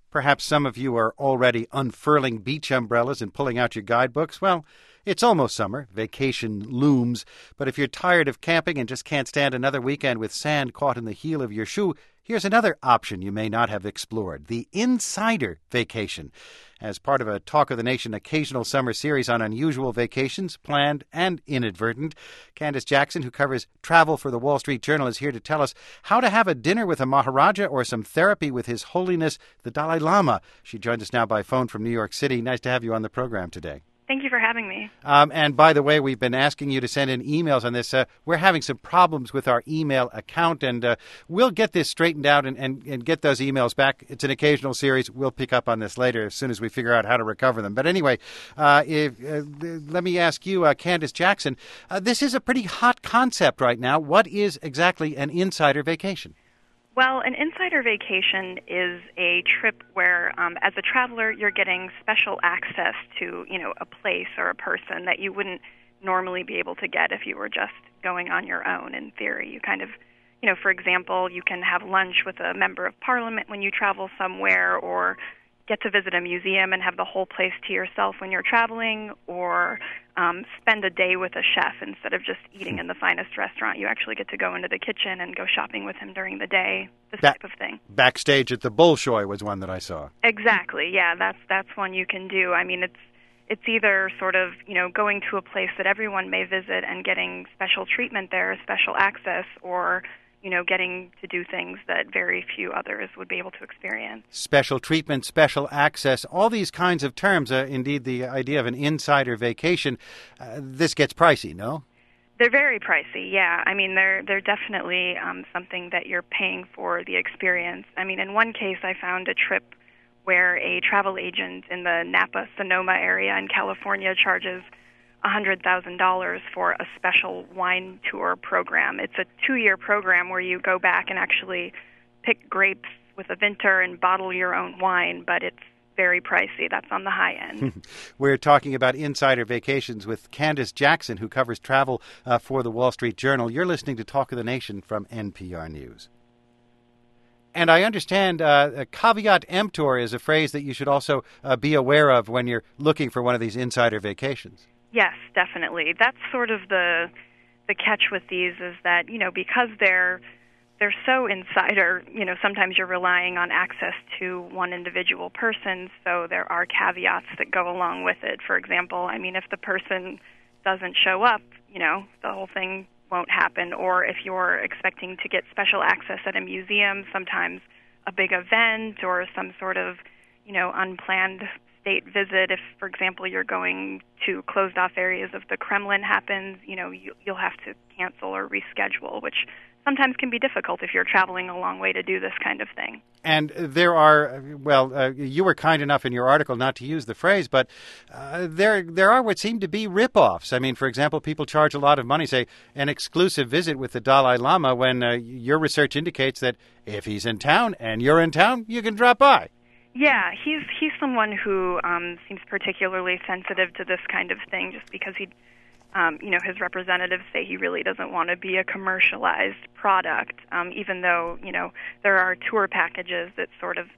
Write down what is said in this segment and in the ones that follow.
Perhaps some of you are already unfurling beach umbrellas and pulling out your guidebooks. Well, it's almost summer. Vacation looms. But if you're tired of camping and just can't stand another weekend with sand caught in the heel of your shoe, here's another option you may not have explored: the Insider Vacation. As part of a Talk of the Nation occasional summer series on unusual vacations, planned and inadvertent, Candace Jackson, who covers travel for the Wall Street Journal, is here to tell us how to have a dinner with a Maharaja or some therapy with His Holiness the Dalai Lama. She joins us now by phone from New York City. Nice to have you on the program today. Thank you for having me. And by the way, we've been asking you to send in emails on this. We're having some problems with our email account, and we'll get this straightened out and get those emails back. It's an occasional series. We'll pick up on this later as soon as we figure out how to recover them. But anyway, let me ask you, Candace Jackson, this is a pretty hot concept right now. What is exactly an insider vacation? Well, an insider vacation is a trip where, as a traveler, you're getting special access to, a place or a person that you wouldn't normally be able to get if you were just going on your own. In theory, you kind of, for example, you can have lunch with a member of parliament when you travel somewhere, or get to visit a museum and have the whole place to yourself when you're traveling, or spend a day with a chef instead of just eating in the finest restaurant. You actually get to go into the kitchen and go shopping with him during the day, this type of thing. Backstage at the Bolshoi was one that I saw. Exactly, yeah, that's one you can do. I mean, it's either sort of, going to a place that everyone may visit and getting special treatment there, special access, or getting to do things that very few others would be able to experience. Special treatment, special access, all these kinds of terms. Indeed, the idea of an insider vacation, this gets pricey, no? They're very pricey, yeah. I mean, they're definitely something that you're paying for the experience. I mean, in one case, I found a trip where a travel agent in the Napa-Sonoma area in California charges $100,000 for a special wine tour program. It's a 2-year program where you go back and actually pick grapes with a vintner and bottle your own wine, but it's very pricey. That's on the high end. We're talking about insider vacations with Candace Jackson, who covers travel for the Wall Street Journal. You're listening to Talk of the Nation from NPR News. And I understand a caveat emptor is a phrase that you should also be aware of when you're looking for one of these insider vacations. Yes, definitely. That's sort of the catch with these, is that, because they're so insider, sometimes you're relying on access to one individual person, so there are caveats that go along with it. For example, I mean, if the person doesn't show up, the whole thing won't happen. Or if you're expecting to get special access at a museum, sometimes a big event or some sort of, unplanned state visit, if, for example, you're going to closed-off areas of the Kremlin happens, you'll have to cancel or reschedule, which sometimes can be difficult if you're traveling a long way to do this kind of thing. And there are, you were kind enough in your article not to use the phrase, but there are what seem to be rip-offs. I mean, for example, people charge a lot of money, say, an exclusive visit with the Dalai Lama, when your research indicates that if he's in town and you're in town, you can drop by. Yeah, he's someone who seems particularly sensitive to this kind of thing, just because his representatives say he really doesn't want to be a commercialized product, even though, there are tour packages that sort of,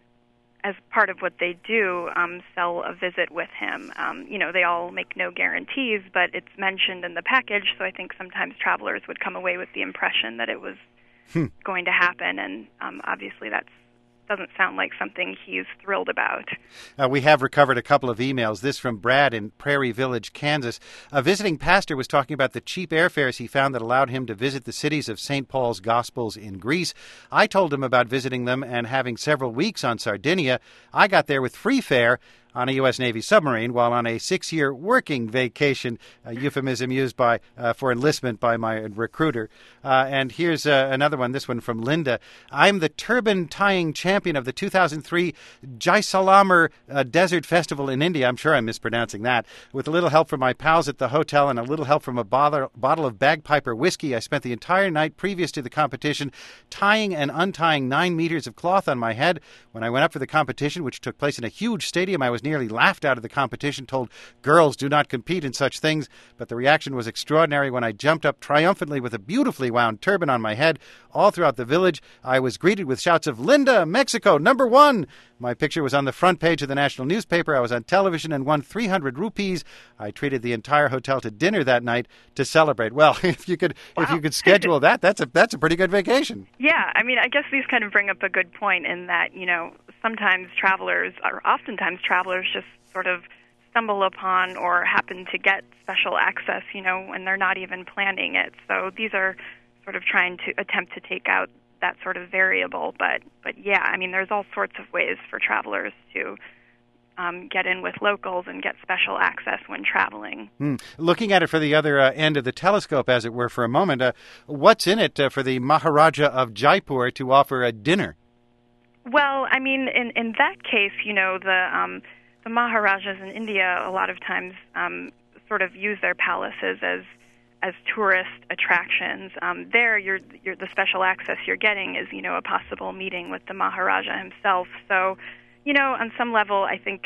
as part of what they do, sell a visit with him. They all make no guarantees, but it's mentioned in the package, so I think sometimes travelers would come away with the impression that it was going to happen, and obviously that doesn't sound like something he's thrilled about. We have recovered a couple of emails. This from Brad in Prairie Village, Kansas. A visiting pastor was talking about the cheap airfares he found that allowed him to visit the cities of St. Paul's Gospels in Greece. I told him about visiting them and having several weeks on Sardinia. I got there with free fare on a U.S. Navy submarine while on a 6-year working vacation, a euphemism used for enlistment by my recruiter. And here's another one, this one from Linda. I'm the turban tying champion of the 2003 Jaisalmer Desert Festival in India. I'm sure I'm mispronouncing that. With a little help from my pals at the hotel and a little help from a bottle of bagpiper whiskey, I spent the entire night previous to the competition tying and untying 9 meters of cloth on my head. When I went up for the competition, which took place in a huge stadium, I was was nearly laughed out of the competition, told girls do not compete in such things, but the reaction was extraordinary when I jumped up triumphantly with a beautifully wound turban on my head. All throughout the village, I was greeted with shouts of, "Linda, Mexico, #1!" My picture was on the front page of the national newspaper. I was on television and won 300 rupees. I treated the entire hotel to dinner that night to celebrate. Well, if you could schedule that, that's a pretty good vacation. Yeah, I mean, I guess these kind of bring up a good point in that, oftentimes travelers just sort of stumble upon or happen to get special access, when they're not even planning it. So these are sort of trying to attempt to take out that sort of variable. But yeah, I mean, there's all sorts of ways for travelers to get in with locals and get special access when traveling. Looking at it for the other end of the telescope, as it were, for a moment, what's in it for the Maharaja of Jaipur to offer a dinner? Well, I mean, in that case, the Maharajas in India a lot of times sort of use their palaces as tourist attractions. The special access you're getting is, a possible meeting with the Maharaja himself. So, on some level, I think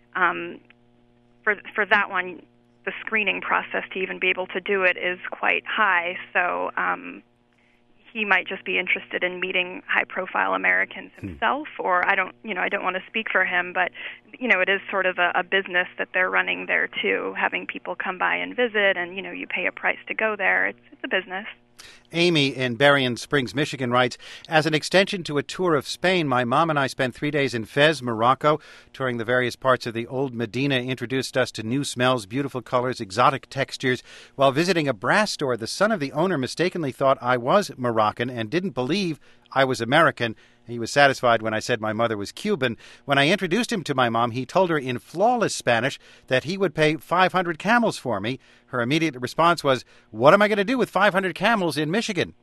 for that one, the screening process to even be able to do it is quite high. So he might just be interested in meeting high-profile Americans himself, or I don't want to speak for him, but it is sort of a business that they're running there too, having people come by and visit, and you pay a price to go there. It's a business. Amy in Berrien Springs, Michigan writes, as an extension to a tour of Spain, my mom and I spent 3 days in Fez, Morocco. Touring the various parts of the old Medina introduced us to new smells, beautiful colors, exotic textures. While visiting a brass store, the son of the owner mistakenly thought I was Moroccan and didn't believe I was American. He was satisfied when I said my mother was Cuban. When I introduced him to my mom, he told her in flawless Spanish that he would pay 500 camels for me. Her immediate response was, "What am I going to do with 500 camels in Michigan?"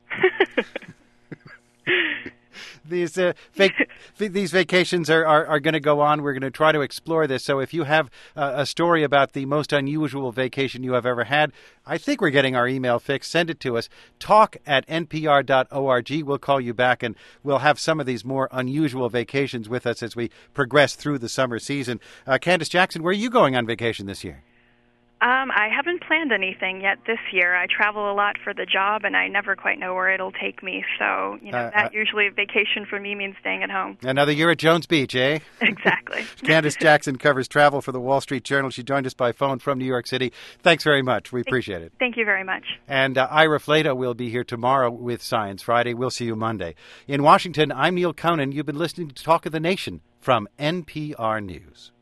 These vacations are going to go on. We're going to try to explore this. So if you have a story about the most unusual vacation you have ever had, I think we're getting our email fixed. Send it to us. talk@npr.org. We'll call you back, and we'll have some of these more unusual vacations with us as we progress through the summer season. Candace Jackson, where are you going on vacation this year? I haven't planned anything yet this year. I travel a lot for the job, and I never quite know where it'll take me. So, that usually vacation for me means staying at home. Another year at Jones Beach, eh? Exactly. Candace Jackson covers travel for the Wall Street Journal. She joined us by phone from New York City. Thanks very much. We appreciate it. Thank you very much. And Ira Flatow will be here tomorrow with Science Friday. We'll see you Monday. In Washington, I'm Neil Conan. You've been listening to Talk of the Nation from NPR News.